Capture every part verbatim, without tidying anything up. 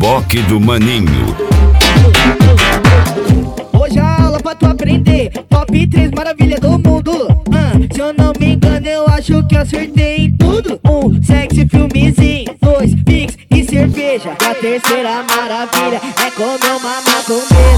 Reboque do Maninho. Hoje a aula pra tu aprender. Top três maravilha do mundo. ah, Se eu não me engano, eu acho que acertei em tudo. Um, sexy filmezinho. Dois, pix e cerveja. E a terceira maravilha é comer uma macumbeira.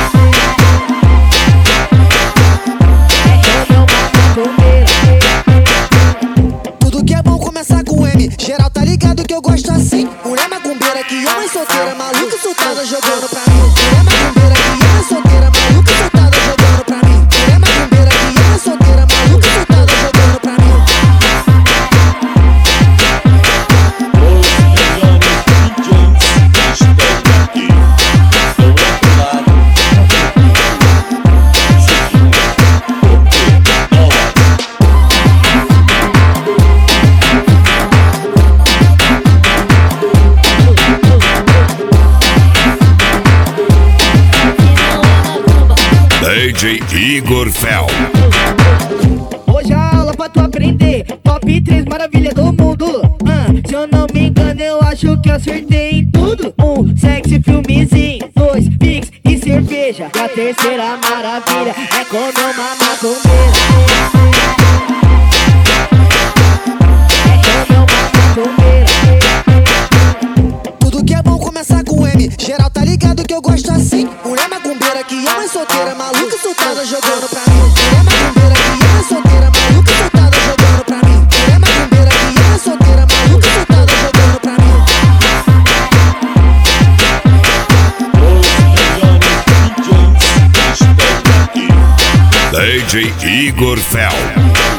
É comer uma macumbeira. Tudo que é bom começa com M. Geral tá ligado que eu gosto assim. Mulher macumbeira que ama e solteira, maluca e soltada jogando pra mim. Mulher macumbeira que ama e solteira, maluca e soltada jogando pra mim. Mulher macumbeira que ama e solteira, maluca e soltada jogando pra mim. D J Igor Fel. Hoje a aula pra tu aprender. Top três maravilha do mundo. ah, Se eu não me engano, eu acho que acertei em tudo. Um, sexy filmezinho. Dois, pix e cerveja. E a terceira maravilha é comer uma macumbeira. É comer uma macumbeira. Tudo que é bom começa com M. Geral tá ligado que eu gosto assim. Mulher macumbeira que ama e solteira, maluca e soltada jogando pra mim. Mulher macumbeira que ama e solteira, maluca e soltada jogando pra mim. Mulher macumbeira que ama e solteira, maluca e soltada jogando pra mim. D J Igor Fel.